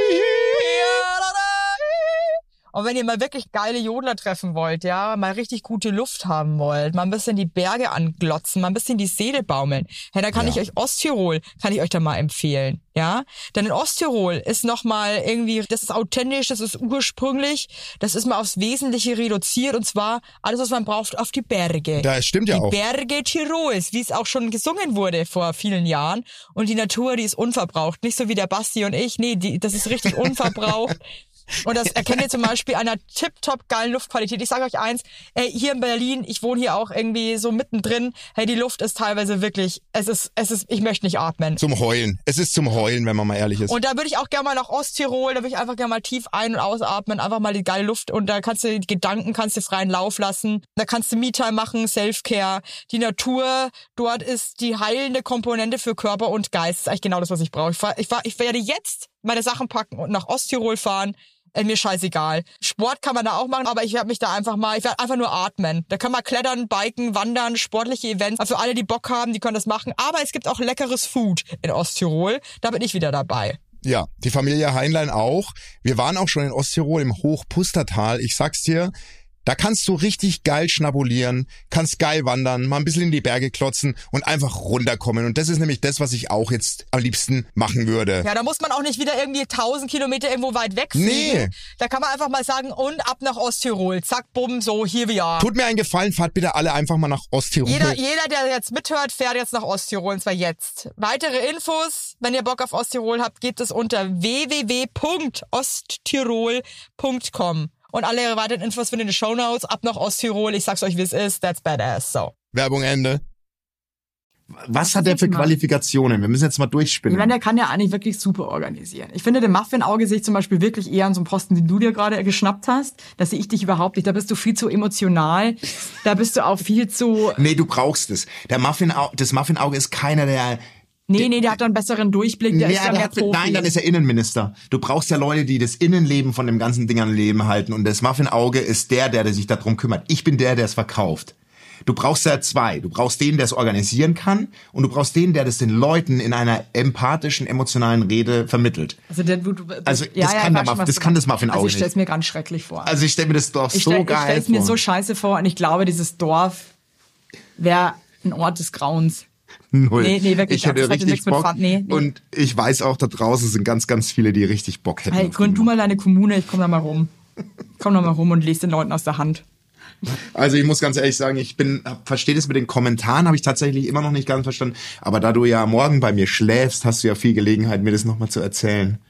Und wenn ihr mal wirklich geile Jodler treffen wollt, ja, mal richtig gute Luft haben wollt, mal ein bisschen die Berge anglotzen, mal ein bisschen die Seele baumeln, ja, dann kann ich euch Osttirol, da mal empfehlen, ja. Denn in Osttirol ist nochmal irgendwie, das ist authentisch, das ist ursprünglich, das ist mal aufs Wesentliche reduziert und zwar alles, was man braucht, auf die Berge. Das stimmt ja auch. Die Berge Tirols, wie es auch schon gesungen wurde vor vielen Jahren. Und die Natur, die ist unverbraucht. Nicht so wie der Basti und ich, nee, das ist richtig unverbraucht. Und das erkennt ihr zum Beispiel an einer tipptopp geilen Luftqualität. Ich sage euch eins, hier in Berlin, ich wohne hier auch irgendwie so mittendrin, die Luft ist teilweise wirklich, es ist, ich möchte nicht atmen. Zum Heulen. Es ist zum Heulen, wenn man mal ehrlich ist. Und da würde ich auch gerne mal nach Osttirol, da würde ich einfach gerne mal tief ein- und ausatmen, einfach mal die geile Luft und da kannst du die Gedanken freien Lauf lassen. Da kannst du Me-Time machen, Self-Care. Die Natur, dort ist die heilende Komponente für Körper und Geist. Das ist eigentlich genau das, was ich brauche. Ich werde jetzt meine Sachen packen und nach Osttirol fahren. Mir scheißegal. Sport kann man da auch machen, aber ich werde einfach nur atmen. Da kann man klettern, biken, wandern, sportliche Events. Für alle, die Bock haben, die können das machen. Aber es gibt auch leckeres Food in Osttirol. Da bin ich wieder dabei. Ja, die Familie Heinlein auch. Wir waren auch schon in Osttirol im Hochpustertal. Ich sag's dir, Da kannst du richtig geil schnabulieren, kannst geil wandern, mal ein bisschen in die Berge klotzen und einfach runterkommen. Und das ist nämlich das, was ich auch jetzt am liebsten machen würde. Ja, da muss man auch nicht wieder irgendwie 1000 Kilometer irgendwo weit wegfliegen. Nee. Da kann man einfach mal sagen, und ab nach Osttirol. Zack, bumm, so, hier wir are. Tut mir einen Gefallen, fahrt bitte alle einfach mal nach Osttirol. Jeder, der jetzt mithört, fährt jetzt nach Osttirol, und zwar jetzt. Weitere Infos, wenn ihr Bock auf Osttirol habt, geht es unter www.osttirol.com. Und alle weiteren Infos findet ihr in den Shownotes. Ab nach Osttirol. Ich sag's euch, wie es ist. That's badass. So. Werbung Ende. Was hat der für Qualifikationen? Wir müssen jetzt mal durchspinnen. Ich meine, der kann ja eigentlich wirklich super organisieren. Ich finde, den Muffin-Auge sehe ich zum Beispiel wirklich eher an so einem Posten, den du dir gerade geschnappt hast. Da sehe ich dich überhaupt nicht. Da bist du viel zu emotional. Da bist du auch viel zu... Nee, du brauchst es. Das Muffin-Auge ist keiner, der... Nee, der hat einen besseren Durchblick, der ist ja mehr Profi. Nein, dann ist er Innenminister. Du brauchst ja Leute, die das Innenleben von dem ganzen Ding am Leben halten. Und das Muffin-Auge ist der sich darum kümmert. Ich bin der es verkauft. Du brauchst ja zwei. Du brauchst den, der es organisieren kann. Und du brauchst den, der das den Leuten in einer empathischen, emotionalen Rede vermittelt. Also das kann das Muffin-Auge Also ich nicht. stell's mir ganz schrecklich vor. Also ich stelle mir das Dorf so geil vor. Ich stell's mir so scheiße vor. Und ich glaube, dieses Dorf wäre ein Ort des Grauens. Null. Nee, wirklich. Ich hätte richtig Bock. Nee. Und ich weiß auch, da draußen sind ganz, ganz viele, die richtig Bock hätten. Hey, gründ du mal deine Kommune, ich komm da mal rum. Komm da mal rum und lese den Leuten aus der Hand. Also ich muss ganz ehrlich sagen, verstehe das mit den Kommentaren, habe ich tatsächlich immer noch nicht ganz verstanden. Aber da du ja morgen bei mir schläfst, hast du ja viel Gelegenheit, mir das nochmal zu erzählen.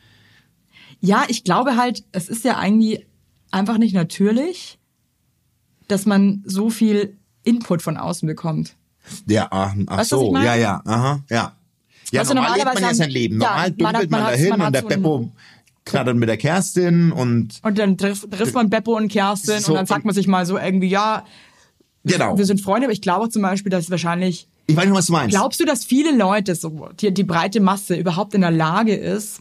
Ja, ich glaube halt, es ist ja eigentlich einfach nicht natürlich, dass man so viel Input von außen bekommt. Ja, ach so, ja, aha, ja. Ja, also normal lebt man ja sein Leben. Normal dümpelt man dahin und der Beppo knattert mit der Kerstin und dann trifft man Beppo und Kerstin so, und dann sagt man sich mal so irgendwie, ja, genau. Wir sind Freunde, aber ich glaube zum Beispiel, dass wahrscheinlich... Ich weiß nicht, was du meinst. Glaubst du, dass viele Leute, so die breite Masse, überhaupt in der Lage ist,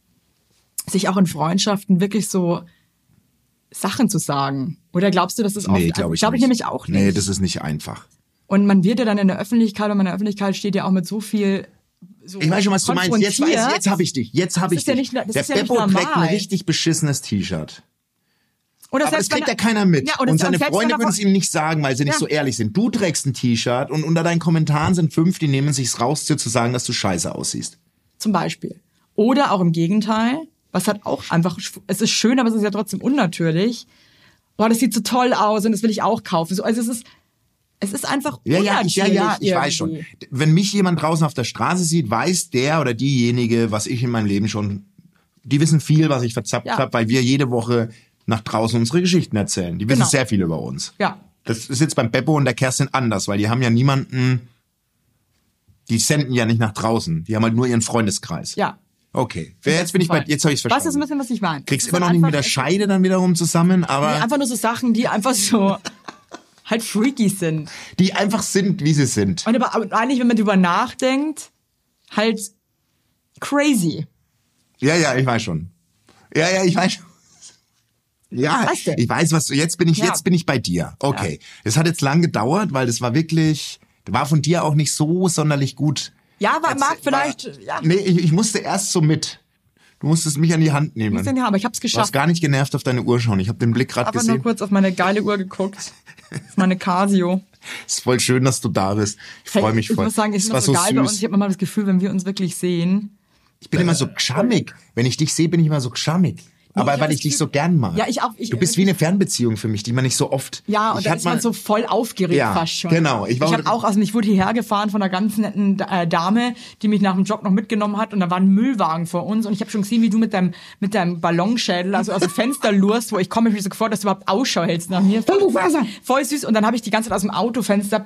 sich auch in Freundschaften wirklich so Sachen zu sagen? Oder glaubst du, dass das auch... Nee, glaube ich nämlich auch nicht. Nee, das ist nicht einfach. Und man wird ja dann in der Öffentlichkeit, wenn man in der Öffentlichkeit steht, ja auch mit so viel... So ich weiß schon, was du meinst. Jetzt habe ich dich. Der Beppo trägt ein richtig beschissenes T-Shirt. Aber das kriegt ja keiner mit. Ja, und seine Freunde würden es ihm nicht sagen, weil sie nicht so ehrlich sind. Du trägst ein T-Shirt und unter deinen Kommentaren sind 5, die nehmen sich's raus, dir zu sagen, dass du scheiße aussiehst. Zum Beispiel. Oder auch im Gegenteil, was hat auch einfach... Es ist schön, aber es ist ja trotzdem unnatürlich. Boah, das sieht so toll aus und das will ich auch kaufen. Also es ist einfach unnatürlich. Ja, ich weiß schon. Wenn mich jemand draußen auf der Straße sieht, weiß der oder diejenige, was ich in meinem Leben schon, die wissen viel, was ich verzapft habe, weil wir jede Woche nach draußen unsere Geschichten erzählen. Die wissen sehr viel über uns. Ja. Das ist jetzt beim Beppo und der Kerstin anders, weil die haben ja niemanden, die senden ja nicht nach draußen. Die haben halt nur ihren Freundeskreis. Ja. Okay. Jetzt habe ich es verstanden. Was ist ein bisschen, was ich meine? Kriegst immer noch nicht mit der Scheide dann wiederum zusammen, aber... Nee, einfach nur so Sachen, die einfach so... halt freaky sind. Die einfach sind, wie sie sind. Und aber eigentlich, wenn man drüber nachdenkt, halt crazy. Ja, ich weiß schon. Ja, ich weiß schon. Ja, ich weiß, was du, jetzt bin ich bei dir. Okay. Das hat jetzt lang gedauert, weil das war von dir auch nicht so sonderlich gut. Ja, vielleicht. Nee, ich musste erst so mit. Du musstest mich an die Hand nehmen. Aber ich hab's geschafft. Du warst gar nicht genervt auf deine Uhr schauen. Ich habe den Blick gerade gesehen. Ich habe nur kurz auf meine geile Uhr geguckt. Auf meine Casio. Ist voll schön, dass du da bist. Ich freue mich voll. Ich muss sagen, ich bin so geil bei uns. Ich habe immer das Gefühl, wenn wir uns wirklich sehen. Ich bin immer so gschammig. Wenn ich dich sehe, bin ich immer so gschammig. Aber weil ich dich so gern mag. Ja, ich auch. Du bist wie eine Fernbeziehung für mich, die man nicht so oft... Ja, und da ist man so voll aufgeregt fast schon. Genau. Ich wurde hierher gefahren von einer ganz netten Dame, die mich nach dem Jog noch mitgenommen hat und da war ein Müllwagen vor uns und ich habe schon gesehen, wie du mit deinem Ballonschädel also aus dem Fenster lurst, wo ich komme mich so gefreut, dass du überhaupt Ausschau hältst nach mir. Voll süß. Und dann habe ich die ganze Zeit aus dem Autofenster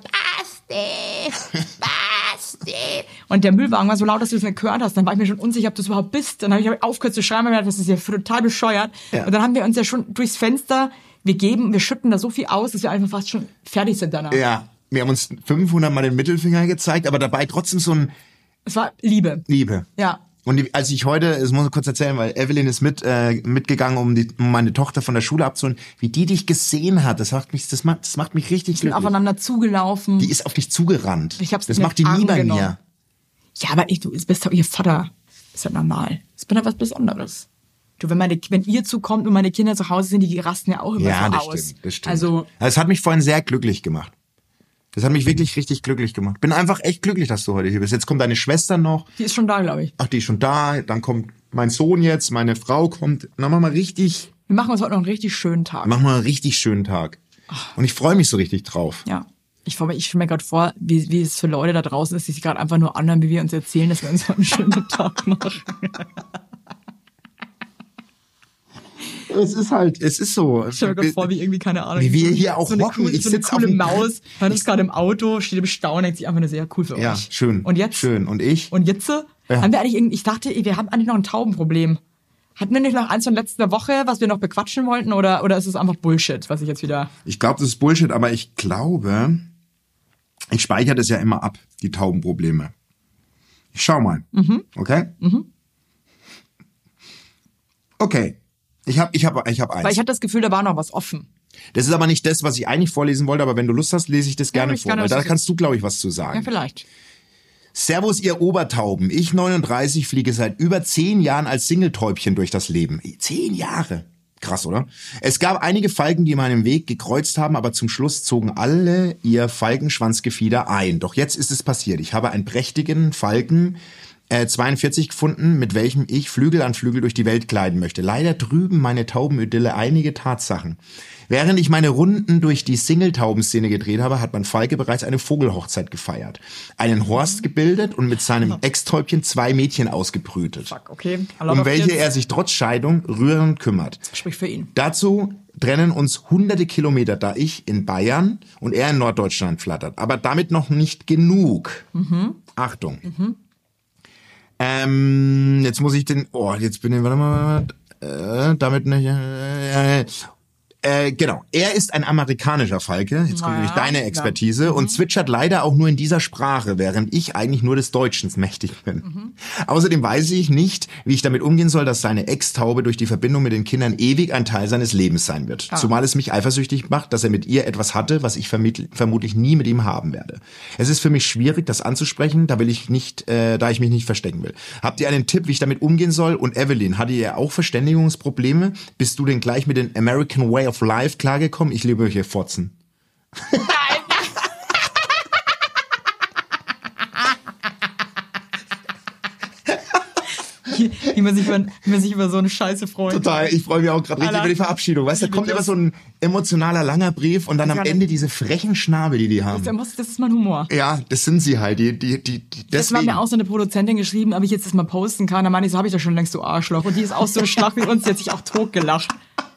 Basti. Und der Müllwagen war so laut, dass du es nicht gehört hast. Dann war ich mir schon unsicher, ob du es überhaupt bist. Dann habe ich aufgehört zu schreiben, weil das ist ja total bescheuert. Ja. Und dann haben wir uns ja schon durchs Fenster, wir schütten da so viel aus, dass wir einfach fast schon fertig sind danach. Ja, wir haben uns 500 Mal den Mittelfinger gezeigt, aber dabei trotzdem so ein... Es war Liebe. Ja. Und als ich heute, das muss ich kurz erzählen, weil Evelyn ist mitgegangen, um meine Tochter von der Schule abzuholen, wie die dich gesehen hat, das macht mich richtig glücklich. Wir sind aufeinander zugelaufen. Die ist auf dich zugerannt. Das macht die nie bei mir. Ja, aber du bist doch ihr Vater. Ist ja normal. Das ist ja was Besonderes. Du, wenn ihr zukommt und meine Kinder zu Hause sind, die rasten ja auch immer so aus. Das stimmt. Also, es hat mich vorhin sehr glücklich gemacht. Das hat mich wirklich richtig glücklich gemacht. Bin einfach echt glücklich, dass du heute hier bist. Jetzt kommt deine Schwester noch. Die ist schon da, glaube ich. Ach, die ist schon da. Dann kommt mein Sohn jetzt, meine Frau kommt. Dann machen wir richtig... Wir machen uns heute noch einen richtig schönen Tag. Machen wir einen richtig schönen Tag. Und ich freue mich so richtig drauf. Ja. Ich stelle mir gerade vor, wie es für Leute da draußen ist, die sich gerade einfach nur anhören, wie wir uns erzählen, dass wir uns heute einen schönen Tag machen. Es ist so. Ich stelle mir gerade vor, wie irgendwie, keine Ahnung. Wie wir hier auch hocken. Ich sitze auf eine Maus, hören uns gerade im Auto, steht im Stau und denkt sich einfach nur sehr cool für euch. Ja, schön. Und jetzt? Schön. Und ich? Und jetzt? Ja. Haben wir eigentlich ich dachte, wir haben eigentlich noch ein Taubenproblem. Hatten wir nicht noch eins von letzter Woche, was wir noch bequatschen wollten, oder ist es einfach Bullshit, was ich jetzt wieder... Ich glaube, das ist Bullshit, aber ich glaube, ich speichere das ja immer ab, die Taubenprobleme. Ich schau mal. Okay? Okay. Ich hab eins. Weil ich hatte das Gefühl, da war noch was offen. Das ist aber nicht das, was ich eigentlich vorlesen wollte, aber wenn du Lust hast, lese ich das gerne vor, weil da kannst du, glaube ich, was zu sagen. Ja, vielleicht. Servus, ihr Obertauben. Ich, 39, fliege seit über 10 Jahren als Singletäubchen durch das Leben. 10 Jahre. Krass, oder? Es gab einige Falken, die meinen Weg gekreuzt haben, aber zum Schluss zogen alle ihr Falkenschwanzgefieder ein. Doch jetzt ist es passiert. Ich habe einen prächtigen Falken 42 gefunden, mit welchem ich Flügel an Flügel durch die Welt gleiten möchte. Leider trüben meine Taubenidylle einige Tatsachen. Während ich meine Runden durch die Single-Taubenszene gedreht habe, hat mein Falke bereits eine Vogelhochzeit gefeiert. Einen Horst gebildet und mit seinem Ex-Täubchen 2 Mädchen ausgebrütet. Fuck, okay. Um welche er sich trotz Scheidung rührend kümmert. Sprich für ihn. Dazu trennen uns hunderte Kilometer, da ich in Bayern und er in Norddeutschland flattert. Aber damit noch nicht genug. Achtung. Jetzt muss ich warte mal, damit nicht, genau. Er ist ein amerikanischer Falke, jetzt kommt nämlich deine Expertise, und zwitschert leider auch nur in dieser Sprache, während ich eigentlich nur des Deutschens mächtig bin. Außerdem weiß ich nicht, wie ich damit umgehen soll, dass seine Ex-Taube durch die Verbindung mit den Kindern ewig ein Teil seines Lebens sein wird. Zumal es mich eifersüchtig macht, dass er mit ihr etwas hatte, was ich vermutlich nie mit ihm haben werde. Es ist für mich schwierig, das anzusprechen, da ich mich nicht verstecken will. Habt ihr einen Tipp, wie ich damit umgehen soll? Und Evelyn, hatte ihr auch Verständigungsprobleme? Bist du denn gleich mit den American Way of Life klargekommen? Ich liebe euch, ihr Fotzen. Wie man sich über so eine Scheiße freut. Total, ich freue mich auch gerade richtig über die Verabschiedung. Weißt du, da kommt immer so ein emotionaler, langer Brief und dann am Ende diese frechen Schnabel, die haben. Das ist mein Humor. Ja, das sind sie halt. Das war mir auch so eine Produzentin geschrieben, ob ich jetzt das mal posten kann. Da meinte ich, so habe ich doch schon längst, du Arschloch. Und die ist auch so schwach wie uns, die hat sich auch totgelacht.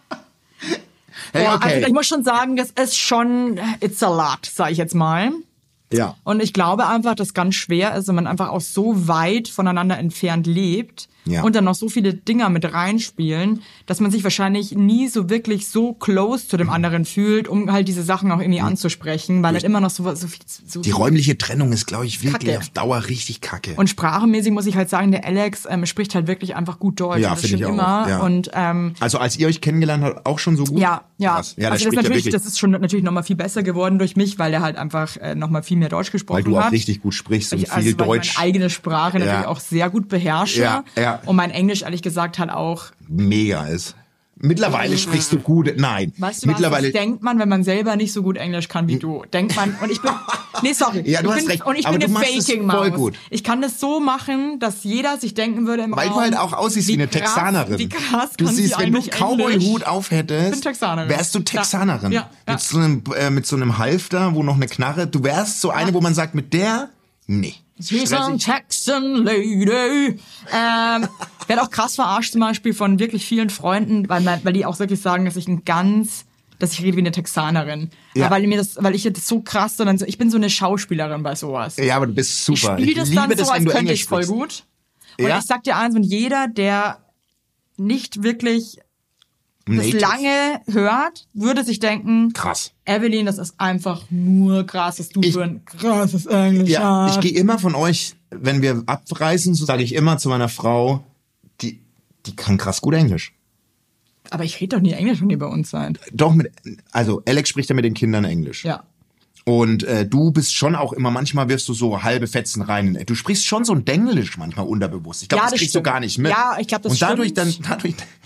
Hey, okay. Also ich muss schon sagen, das ist schon, it's a lot, sag ich jetzt mal. Ja. Und ich glaube einfach, dass ganz schwer ist, wenn man einfach auch so weit voneinander entfernt lebt und dann noch so viele Dinger mit reinspielen, dass man sich wahrscheinlich nie so wirklich so close zu dem anderen fühlt, um halt diese Sachen auch irgendwie anzusprechen, weil halt immer noch so viel... Die räumliche Trennung ist, glaube ich, wirklich auf Dauer richtig kacke. Und sprachenmäßig muss ich halt sagen, der Alex spricht halt wirklich einfach gut Deutsch. Ja, finde ich auch. Immer. Ja. Und, also als ihr euch kennengelernt habt, auch schon so gut? Ja. Krass. Ja, also das ist schon natürlich nochmal viel besser geworden durch mich, weil der halt einfach nochmal viel mehr Deutsch gesprochen hat. Weil du auch richtig gut sprichst und viel Deutsch. Weil ich meine eigene Sprache natürlich auch sehr gut beherrsche. Ja. Und mein Englisch, ehrlich gesagt, halt auch mega ist. Mittlerweile sprichst du gut. Nein. Weißt du, das denkt man, wenn man selber nicht so gut Englisch kann wie du. Denkt man, und ich bin, nee, sorry. Ja, du hast recht. Und ich bin eine Faking-Maus. Ich kann das so machen, dass jeder sich denken würde im Weil Raum, du halt auch aussiehst wie eine Texanerin. Wie krass du kann siehst, sie wenn du eigentlich Cowboy-Hut aufhättest, bin Texanerin. Wärst du Texanerin. Ja. Mit so einem Halfter, wo noch eine Knarre, du wärst so eine, wo man sagt, mit der, nee. She's a Texan lady. Werd auch krass verarscht zum Beispiel von wirklich vielen Freunden, weil die auch wirklich sagen, dass ich rede wie eine Texanerin. Ja. Weil ich das so krass, sondern so, ich bin so eine Schauspielerin bei sowas. Ja, aber du bist super. Ich spiele das dann so, als könnte ich voll gut. Und ich sag dir eins, und jeder, der nicht wirklich das lange hört, würde sich denken, krass. Evelyn, das ist einfach nur krass, dass du für ein krasses Englisch hast. Ich gehe immer von euch, wenn wir abreisen, so sage ich immer zu meiner Frau, die kann krass gut Englisch. Aber ich rede doch nie Englisch, wenn ihr bei uns seid. Doch, also Alex spricht ja mit den Kindern Englisch. Ja. Und du bist schon auch immer, manchmal wirfst du so halbe Fetzen rein. Du sprichst schon so ein Denglisch manchmal unterbewusst. Ich glaube, das kriegst du gar nicht mit. Ja, ich glaube, das stimmt. Und dadurch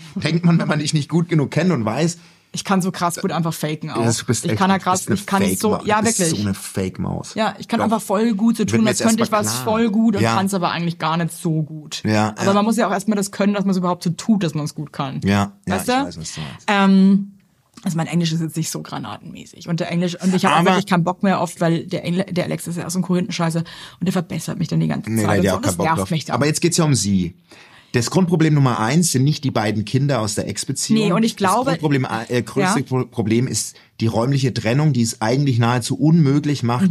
denkt man, wenn man dich nicht gut genug kennt und weiß. Ich kann so krass gut einfach faken auch. Du bist ich echt, kann ja krass, ich kann so, ja wirklich. So eine Fake-Maus. Ja, ich kann einfach voll gut so tun, als könnte ich was voll gut und kann es aber eigentlich gar nicht so gut. Ja, aber man muss ja auch erstmal das können, dass man es überhaupt so tut, dass man es gut kann. Ja, weißt du? Ich weiß, was du meinst. Also mein Englisch ist jetzt nicht so granatenmäßig. Und ich habe auch wirklich keinen Bock mehr oft, weil der Alex ist ja so ein Korinthenscheiße und der verbessert mich dann die ganze Zeit. Nee, das nervt mich dann. Aber jetzt geht's ja um sie. Das Grundproblem Nummer 1 sind nicht die beiden Kinder aus der Ex-Beziehung. Nee, und ich glaube... Das größte Problem ist die räumliche Trennung, die es eigentlich nahezu unmöglich macht,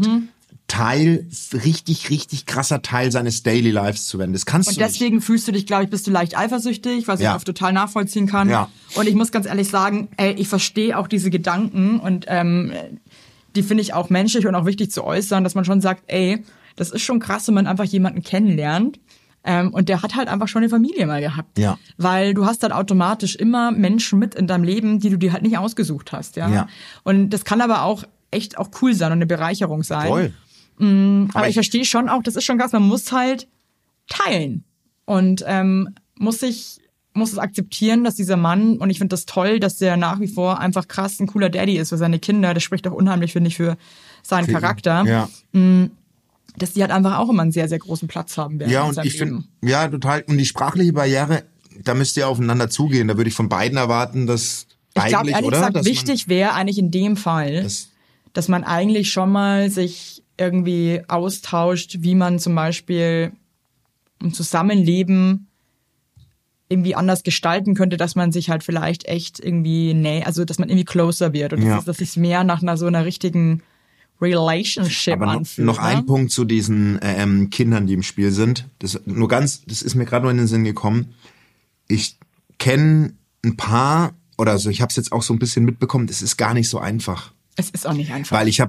richtig krasser Teil seines Daily Lives zu werden. Das kannst du nicht. Und deswegen fühlst du dich, glaube ich, bist du leicht eifersüchtig, was ich auch total nachvollziehen kann. Ja. Und ich muss ganz ehrlich sagen, ich verstehe auch diese Gedanken und die finde ich auch menschlich und auch wichtig zu äußern, dass man schon sagt, das ist schon krass, wenn man einfach jemanden kennenlernt. Und der hat halt einfach schon eine Familie mal gehabt. Ja. Weil du hast dann automatisch immer Menschen mit in deinem Leben, die du dir halt nicht ausgesucht hast. Ja. Und das kann aber auch echt auch cool sein und eine Bereicherung sein. Voll. Aber ich verstehe schon auch, das ist schon krass, man muss halt teilen. Und muss es akzeptieren, dass dieser Mann, und ich finde das toll, dass der nach wie vor einfach krass ein cooler Daddy ist für seine Kinder. Das spricht auch unheimlich, finde ich, für seinen Charakter. Ja. Dass die halt einfach auch immer einen sehr, sehr großen Platz haben werden. Ja, und ich finde, ja, total. Und die sprachliche Barriere, da müsst ihr aufeinander zugehen. Da würde ich von beiden erwarten, dass ich glaube, ehrlich gesagt, wichtig wäre eigentlich in dem Fall, dass man eigentlich schon mal sich irgendwie austauscht, wie man zum Beispiel ein Zusammenleben irgendwie anders gestalten könnte, dass man sich halt vielleicht echt irgendwie, also dass man irgendwie closer wird und dass es sich mehr nach so einer richtigen Relationship aber anfühlt. Noch ein Punkt zu diesen Kindern, die im Spiel sind. Das ist mir gerade nur in den Sinn gekommen. Ich kenne ein paar, oder so, ich habe es jetzt auch so ein bisschen mitbekommen, es ist gar nicht so einfach. Es ist auch nicht einfach. Weil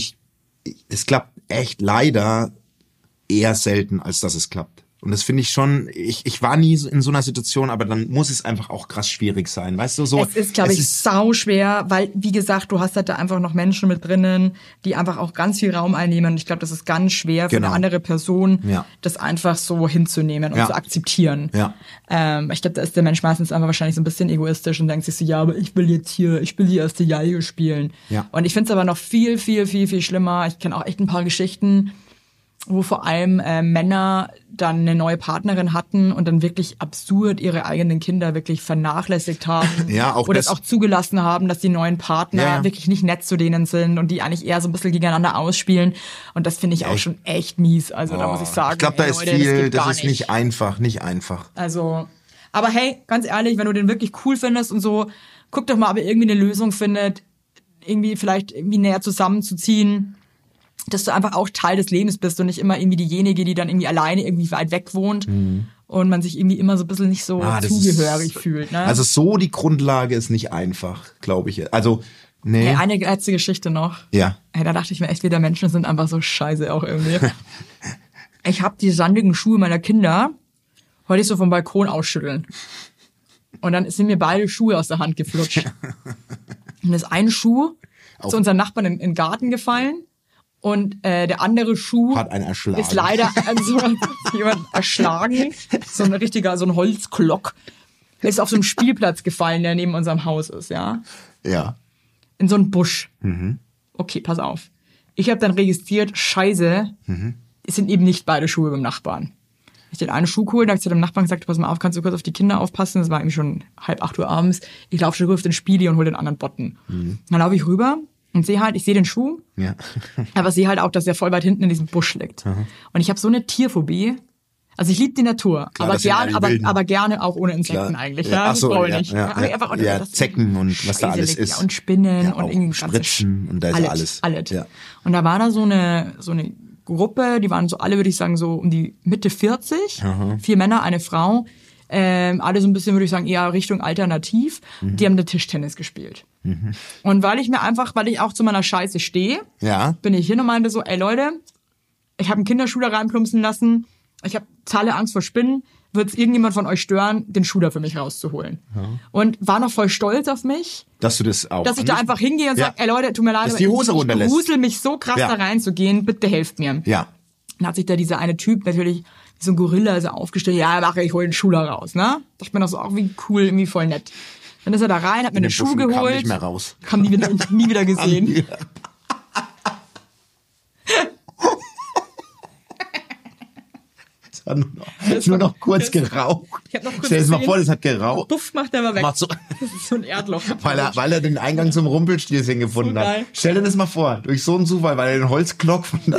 es klappt echt leider eher selten, als dass es klappt. Und das finde ich schon, ich war nie in so einer Situation, aber dann muss es einfach auch krass schwierig sein, weißt du, so. Es ist, glaube ich, sau schwer, weil, wie gesagt, du hast halt da einfach noch Menschen mit drinnen, die einfach auch ganz viel Raum einnehmen. Und ich glaube, das ist ganz schwer für eine andere Person, das einfach so hinzunehmen und zu akzeptieren. Ja. Ich glaube, da ist der Mensch meistens einfach wahrscheinlich so ein bisschen egoistisch und denkt sich so, ja, aber ich will die erste Geige spielen. Ja. Und ich finde es aber noch viel, viel, viel, viel schlimmer. Ich kenne auch echt ein paar Geschichten, wo vor allem Männer dann eine neue Partnerin hatten und dann wirklich absurd ihre eigenen Kinder wirklich vernachlässigt haben. Oder es auch zugelassen haben, dass die neuen Partner wirklich nicht nett zu denen sind und die eigentlich eher so ein bisschen gegeneinander ausspielen. Und das finde ich auch schon echt mies. Also da muss ich sagen, ich glaube, da ist viel, das ist nicht einfach. Also, aber hey, ganz ehrlich, wenn du den wirklich cool findest und so, guck doch mal, ob ihr irgendwie eine Lösung findet, irgendwie vielleicht irgendwie näher zusammenzuziehen, dass du einfach auch Teil des Lebens bist und nicht immer irgendwie diejenige, die dann irgendwie alleine irgendwie weit weg wohnt und man sich irgendwie immer so ein bisschen nicht so zugehörig fühlt. Ne? Also so die Grundlage ist nicht einfach, glaube ich. Also, nee. Hey, eine letzte Geschichte noch. Ja. Hey, da dachte ich mir echt wieder, Menschen sind einfach so scheiße auch irgendwie. Ich habe die sandigen Schuhe meiner Kinder, wollte ich so vom Balkon ausschütteln. Und dann sind mir beide Schuhe aus der Hand geflutscht. Und ist ein Schuh zu unseren Nachbarn in den Garten gefallen. Und der andere Schuh hat einen erschlagen. Ist leider jemand erschlagen. So ein Holzklock. Ist auf so einem Spielplatz gefallen, der neben unserem Haus ist, ja? Ja. In so einen Busch. Okay, pass auf. Ich habe dann registriert, scheiße, es sind eben nicht beide Schuhe beim Nachbarn. Ich den einen Schuh geholt, da habe ich zu dem Nachbarn gesagt, pass mal auf, kannst du kurz auf die Kinder aufpassen? Das war irgendwie schon 7:30 Uhr abends. Ich laufe schon rüber auf den Spieli und hole den anderen Botten. Dann laufe ich rüber und ich sehe den Schuh, aber sehe halt auch, dass er voll weit hinten in diesem Busch liegt. Und ich habe so eine Tierphobie. Also ich liebe die Natur, klar, aber gerne auch ohne Insekten eigentlich. Ja, das brauche ich nicht. Zecken und was da alles ist. Ja, und Spinnen und irgendwie Spritzen und da ist alles. Ja. Und da war da so eine Gruppe, die waren so alle, würde ich sagen, so um die Mitte 40. 4 Männer, eine Frau. Alle so ein bisschen, würde ich sagen, eher Richtung alternativ. Die haben da Tischtennis gespielt. Und weil ich auch zu meiner Scheiße stehe, bin ich hin und meinte so, ey Leute, ich habe einen Kinderschuh da reinplumpsen lassen. Ich habe totale Angst vor Spinnen. Wird es irgendjemand von euch stören, den Schuh da für mich rauszuholen? Und war noch voll stolz auf mich. Dass du das auch. Dass ich da einfach hingehe und sage, ey Leute, tut mir leid, aber ich grusel mich so krass da reinzugehen, bitte helft mir. Ja. Dann hat sich da dieser eine Typ natürlich so ein Gorilla ist er aufgestellt. Ja, mache ich, hol den Schuh da raus, ne? Dachte mir noch so, auch wie cool, irgendwie voll nett. Dann ist er da rein, hat mir eine Schuhe geholt. Kam nicht mehr raus. Kam nie wieder gesehen. Nur noch kurz geraucht. Ich hab noch kurz Stell dir mal vor, das hat geraucht. Duft macht er mal weg. So. Das ist so ein Erdloch. Weil er den Eingang zum Rumpelstilzchen gefunden so hat. Stell dir das mal vor, durch so einen Zufall, weil er den Holzklock von da.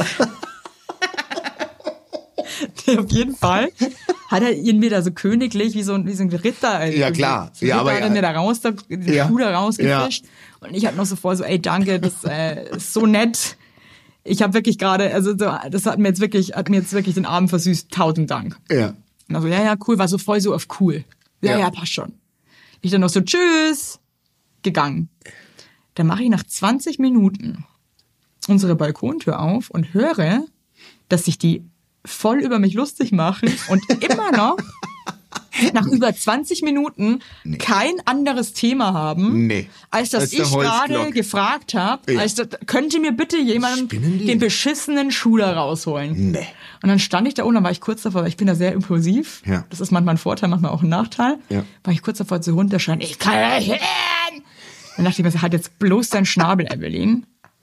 Auf jeden Fall hat er irgendwie da so königlich, wie so ein Ritter. Ja, klar. So ja, aber hat er mir da raus, die Schuhe da rausgefischt. Ja. Und ich hatte noch so vor, so, ey, danke, das ist so nett. Ich habe wirklich gerade, also das hat mir jetzt wirklich den Abend versüßt. 1000 Dank. Ja. Und also, ja, cool, war so voll so auf cool. Ja, passt schon. Ich dann noch so, tschüss, gegangen. Dann mache ich nach 20 Minuten unsere Balkontür auf und höre, dass sich die voll über mich lustig machen und immer noch nach über 20 Minuten kein anderes Thema haben, als dass ich gerade gefragt habe, könnte mir bitte jemand den beschissenen Schuh da rausholen? Nee. Und dann stand ich da oben, dann war ich kurz davor, weil ich bin da sehr impulsiv. Ja. Das ist manchmal ein Vorteil, manchmal auch ein Nachteil. Ja. War ich kurz davor zu runterschreien, ich kann nicht hin! Dann dachte ich mir, halt jetzt bloß dein Schnabel, Evelyn.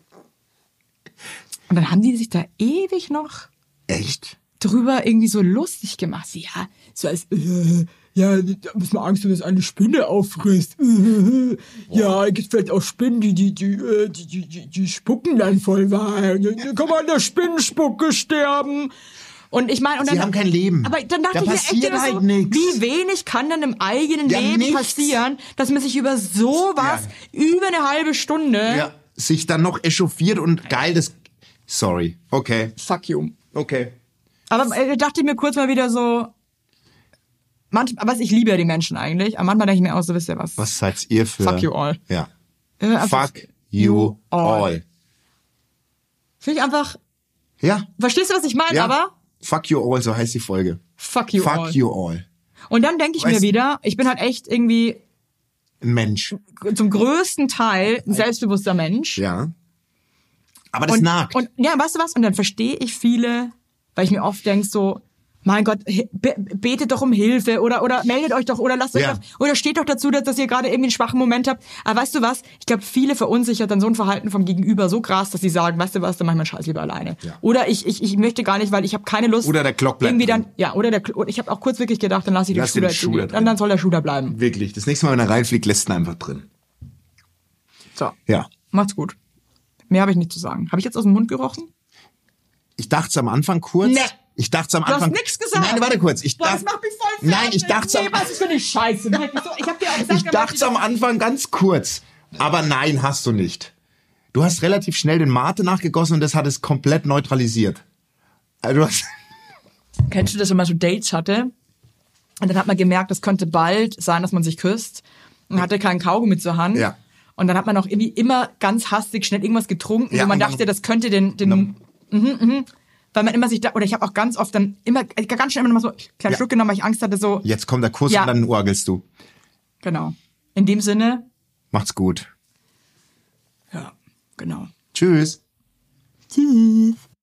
Und dann haben die sich da ewig noch drüber irgendwie so lustig gemacht. Ja, so als, ja, da müssen wir Angst haben, dass eine Spinne auffrisst. Ja, es gibt vielleicht auch Spinnen, die spucken dann voll rein. Dann kann man an der Spinnenspucke sterben. Und ich meine, Sie haben kein Leben. Aber dann dachte ich mir echt so, wie wenig kann denn im eigenen Leben passieren, dass man sich über sowas über eine halbe Stunde sich dann noch echauffiert und geil, sorry, okay. Fuck you. Okay. Aber dachte ich mir kurz mal wieder so, was ich liebe ja die Menschen eigentlich, aber manchmal denke ich mir auch so, wisst ihr was? Was seid ihr für? Fuck you all. Ja. Fuck you all. Finde ich einfach. Ja. Verstehst du, was ich meine? Ja. Aber Fuck you all, so heißt die Folge. Fuck you all. Fuck you all. Und dann denke ich mir wieder, ich bin halt echt irgendwie ein Mensch. Zum größten Teil ein selbstbewusster Mensch. Ja. Aber das nagt. Und ja, weißt du was? Und dann verstehe ich viele, weil ich mir oft denke so, mein Gott, betet doch um Hilfe oder meldet euch doch oder lasst euch doch, oder steht doch dazu, dass ihr gerade irgendwie einen schwachen Moment habt. Aber weißt du was? Ich glaube, viele verunsichert dann so ein Verhalten vom Gegenüber so krass, dass sie sagen, weißt du was, dann mach ich meinen Scheiß lieber alleine. Ja. Oder ich möchte gar nicht, weil ich habe keine Lust. Oder der Glock bleibt irgendwie dann, ich habe auch kurz wirklich gedacht, dann lasse ich den Schuh da drin. Dann soll der Schuh da bleiben. Wirklich. Das nächste Mal, wenn er reinfliegt, lässt ihn einfach drin. So. Ja. Macht's gut. Mehr habe ich nicht zu sagen. Habe ich jetzt aus dem Mund gerochen? Ich dachte es am Anfang kurz. Nee. Ich dachte es am Anfang. Du hast nichts gesagt. Nein, warte kurz. Das macht mich voll fertig. Nein, ich dachte es was ist für eine Scheiße? Ich hab dir auch gesagt, ich dachte es am Anfang ganz kurz. Aber nein, hast du nicht. Du hast relativ schnell den Mate nachgegossen und das hat es komplett neutralisiert. Also kennst du das, wenn man so Dates hatte? Und dann hat man gemerkt, es könnte bald sein, dass man sich küsst. Und hatte keinen Kaugummi zur Hand. Ja. Und dann hat man auch irgendwie immer ganz hastig schnell irgendwas getrunken, wo man dachte, das könnte weil man immer sich oder ich habe auch ganz oft dann immer ganz schnell immer noch mal so kleinen Schluck genommen, weil ich Angst hatte so. Jetzt kommt der Kuss und dann urgelst du. Genau. In dem Sinne. Macht's gut. Ja, genau. Tschüss. Tschüss.